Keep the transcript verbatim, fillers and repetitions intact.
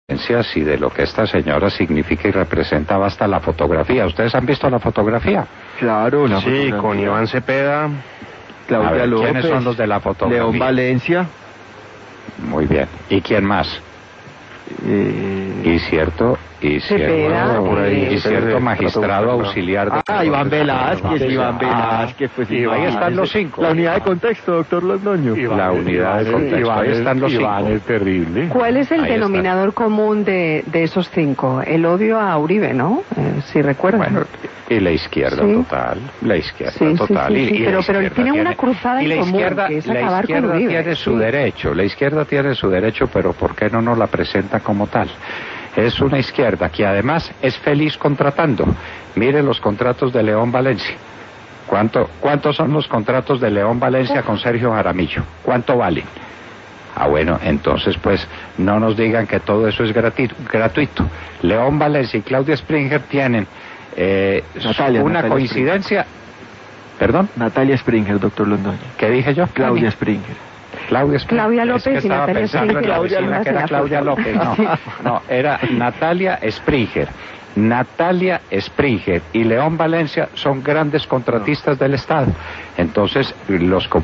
y de lo que esta señora significa y representa basta la fotografía. ¿Ustedes han visto la fotografía? Claro, la Sí, fotografía. con Iván Cepeda, Claudia A ver, López, ¿quiénes son los de la fotografía? León Valencia. Muy bien. ¿Y quién más? Eh... Y cierto, y Cepeda, cierto, por ahí, y cierto magistrado auxiliar de... Ah, Iván Velázquez, Iván Velázquez, pues Iván, ahí están los cinco. La unidad de contexto, doctor Londoño. La unidad de contexto, ahí están los Iván cinco. es terrible. ¿Cuál es el Ahí denominador común de, de esos cinco? El odio a Uribe, ¿no? Eh, si recuerdan. Bueno, y la izquierda Sí. total, la izquierda Sí, sí, total. sí, y- sí, y la pero- pero izquierda tienen una tiene- cruzada y en la común, izquierda, que es la acabar con izquierda Uribe, tiene su sí. derecho, la izquierda tiene su derecho, pero ¿por qué no nos la presenta como tal? Es una izquierda que además es feliz contratando. Mire los contratos de León Valencia. ¿Cuánto, ¿Cuántos son los contratos de León Valencia con Sergio Jaramillo? ¿Cuánto valen? Ah, bueno, entonces pues no nos digan que todo eso es grati- gratuito. León Valencia y Claudia Springer tienen eh, Natalia, una Natalia coincidencia... ¿Perdón? Natalia Springer, doctor Londoño. ¿Qué dije yo? Claudia Springer. Claudia Springer. Claudia Es López que y estaba Natalia pensando en Springer. la Claudia vecina que López era en la Claudia foto. López. No, no, era Natalia Springer. Natalia Springer y León Valencia son grandes contratistas del Estado. Entonces, los